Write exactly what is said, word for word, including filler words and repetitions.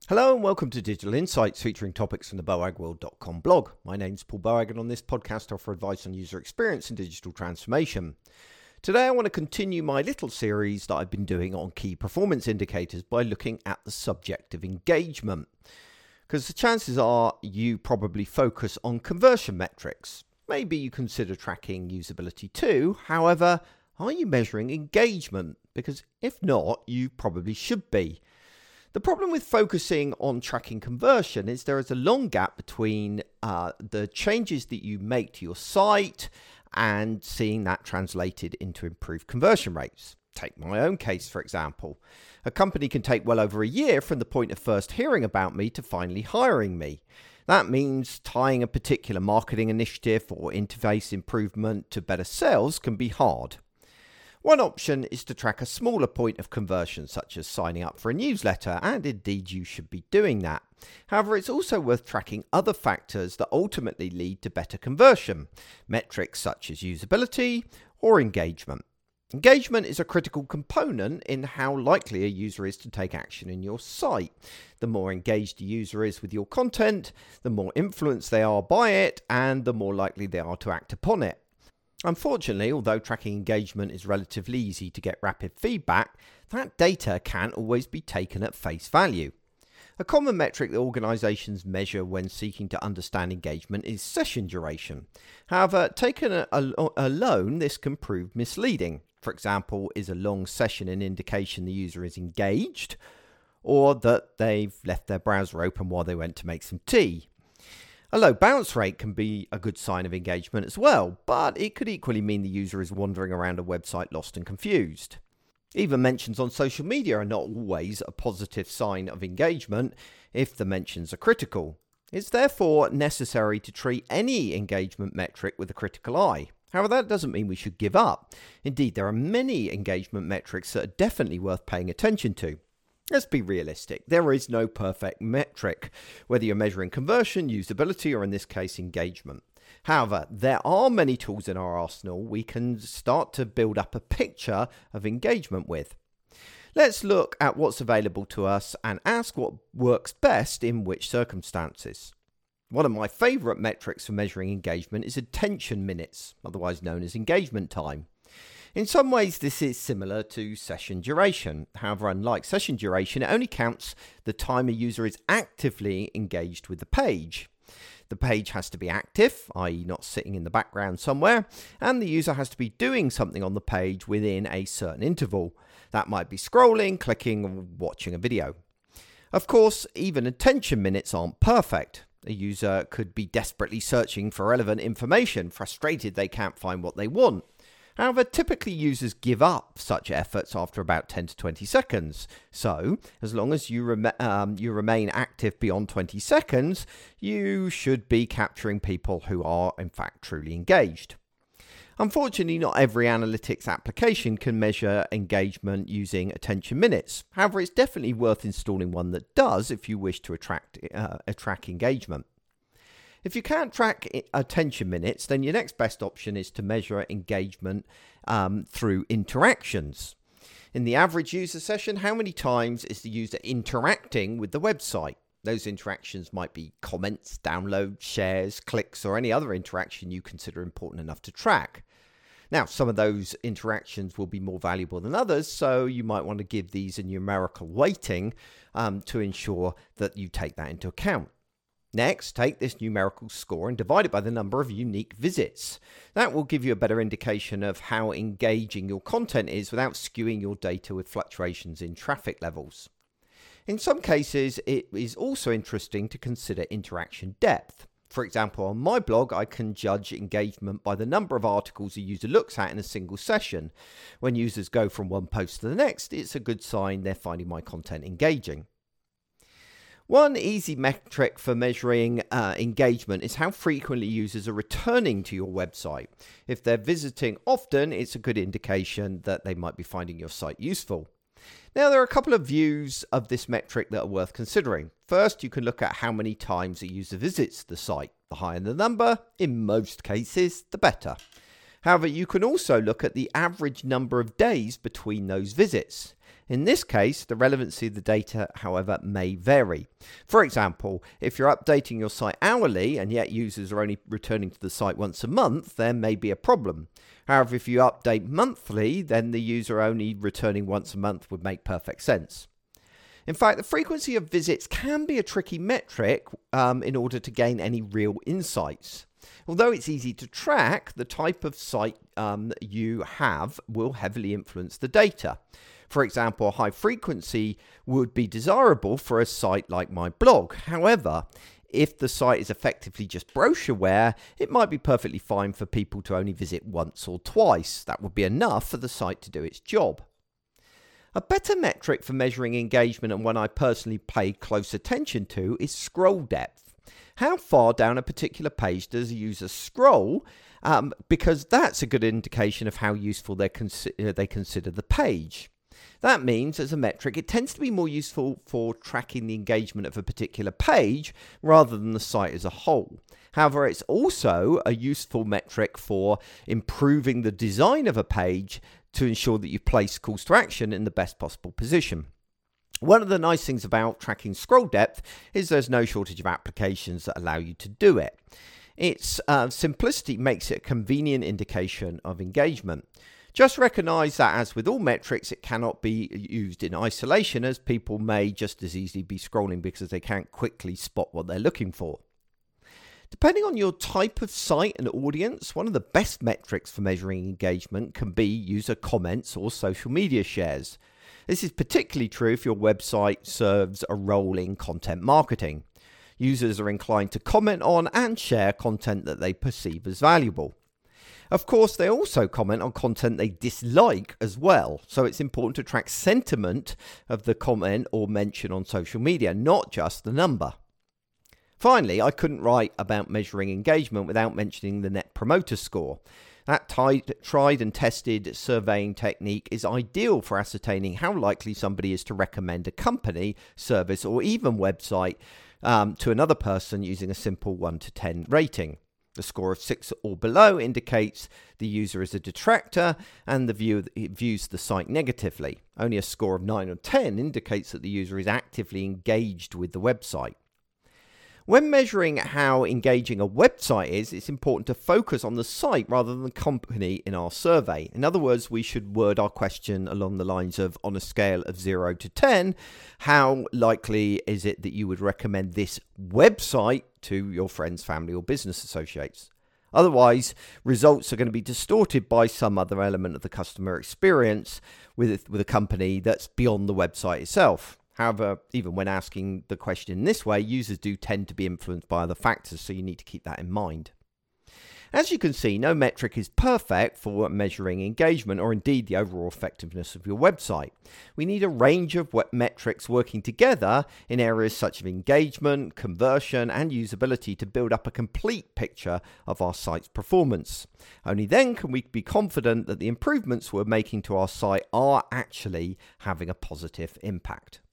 Hello and welcome to Digital Insights, featuring topics from the boag world dot com blog. My name's Paul Boag, and on this podcast I offer advice on user experience and digital transformation. Today I want to continue my little series that I've been doing on key performance indicators by looking at the subject of engagement. Because the chances are you probably focus on conversion metrics. Maybe you consider tracking usability too. However, are you measuring engagement? Because if not, you probably should be. The problem with focusing on tracking conversion is there is a long gap between uh, the changes that you make to your site and seeing that translated into improved conversion rates. Take my own case, for example. A company can take well over a year from the point of first hearing about me to finally hiring me. That means tying a particular marketing initiative or interface improvement to better sales can be hard. One option is to track a smaller point of conversion, such as signing up for a newsletter, and indeed you should be doing that. However, it's also worth tracking other factors that ultimately lead to better conversion, metrics such as usability or engagement. Engagement is a critical component in how likely a user is to take action in your site. The more engaged a user is with your content, the more influenced they are by it, and the more likely they are to act upon it. Unfortunately, although tracking engagement is relatively easy to get rapid feedback, that data can't always be taken at face value. A common metric that organizations measure when seeking to understand engagement is session duration. However, taken a- a- alone, this can prove misleading. For example, is a long session an indication the user is engaged, or that they've left their browser open while they went to make some tea? A low bounce rate can be a good sign of engagement as well, but it could equally mean the user is wandering around a website lost and confused. Even mentions on social media are not always a positive sign of engagement if the mentions are critical. It's therefore necessary to treat any engagement metric with a critical eye. However, that doesn't mean we should give up. Indeed, there are many engagement metrics that are definitely worth paying attention to. Let's be realistic. There is no perfect metric, whether you're measuring conversion, usability, or in this case, engagement. However, there are many tools in our arsenal we can start to build up a picture of engagement with. Let's look at what's available to us and ask what works best in which circumstances. One of my favorite metrics for measuring engagement is attention minutes, otherwise known as engagement time. In some ways, this is similar to session duration. However, unlike session duration, it only counts the time a user is actively engaged with the page. The page has to be active, that is not sitting in the background somewhere, and the user has to be doing something on the page within a certain interval. That might be scrolling, clicking, or watching a video. Of course, even attention minutes aren't perfect. A user could be desperately searching for relevant information, frustrated they can't find what they want. However, typically users give up such efforts after about ten to twenty seconds. So, as long as you, rem- um, you remain active beyond twenty seconds, you should be capturing people who are in fact truly engaged. Unfortunately, not every analytics application can measure engagement using attention minutes. However, it's definitely worth installing one that does if you wish to attract, uh, attract engagement. If you can't track attention minutes, then your next best option is to measure engagement um, through interactions. In the average user session, how many times is the user interacting with the website? Those interactions might be comments, downloads, shares, clicks, or any other interaction you consider important enough to track. Now, some of those interactions will be more valuable than others, so you might want to give these a numerical weighting um, to ensure that you take that into account. Next, take this numerical score and divide it by the number of unique visits. That will give you a better indication of how engaging your content is without skewing your data with fluctuations in traffic levels. In some cases, it is also interesting to consider interaction depth. For example, on my blog, I can judge engagement by the number of articles a user looks at in a single session. When users go from one post to the next, it's a good sign they're finding my content engaging. One easy metric for measuring uh, engagement is how frequently users are returning to your website. If they're visiting often, it's a good indication that they might be finding your site useful. Now, there are a couple of views of this metric that are worth considering. First, you can look at how many times a user visits the site. The higher the number, in most cases, the better. However, you can also look at the average number of days between those visits. In this case, the relevancy of the data, however, may vary. For example, if you're updating your site hourly and yet users are only returning to the site once a month, there may be a problem. However, if you update monthly, then the user only returning once a month would make perfect sense. In fact, the frequency of visits can be a tricky metric um, in order to gain any real insights. Although it's easy to track, the type of site um, you have will heavily influence the data. For example, high frequency would be desirable for a site like my blog. However, if the site is effectively just brochureware, it might be perfectly fine for people to only visit once or twice. That would be enough for the site to do its job. A better metric for measuring engagement, and one I personally pay close attention to, is scroll depth. How far down a particular page does a user scroll? Um, because that's a good indication of how useful they consider, they consider the page. That means, as a metric, it tends to be more useful for tracking the engagement of a particular page rather than the site as a whole. However, it's also a useful metric for improving the design of a page to ensure that you place calls to action in the best possible position. One of the nice things about tracking scroll depth is there's no shortage of applications that allow you to do it. Its uh, simplicity makes it a convenient indication of engagement. Just recognise that, as with all metrics, it cannot be used in isolation, as people may just as easily be scrolling because they can't quickly spot what they're looking for. Depending on your type of site and audience, one of the best metrics for measuring engagement can be user comments or social media shares. This is particularly true if your website serves a role in content marketing. Users are inclined to comment on and share content that they perceive as valuable. Of course, they also comment on content they dislike as well, so it's important to track sentiment of the comment or mention on social media, not just the number. Finally, I couldn't write about measuring engagement without mentioning the Net Promoter Score. That tried and tested surveying technique is ideal for ascertaining how likely somebody is to recommend a company, service, or even website um, to another person using a simple one to ten rating. The score of six or below indicates the user is a detractor and the view views the site negatively. Only a score of nine or ten indicates that the user is actively engaged with the website. When measuring how engaging a website is, it's important to focus on the site rather than the company in our survey. In other words, we should word our question along the lines of, on a scale of zero to ten, how likely is it that you would recommend this website to your friends, family, or business associates? Otherwise, results are going to be distorted by some other element of the customer experience with, with a company that's beyond the website itself. However, even when asking the question in this way, users do tend to be influenced by other factors, so you need to keep that in mind. As you can see, no metric is perfect for measuring engagement or indeed the overall effectiveness of your website. We need a range of metrics working together in areas such as engagement, conversion, and usability to build up a complete picture of our site's performance. Only then can we be confident that the improvements we're making to our site are actually having a positive impact.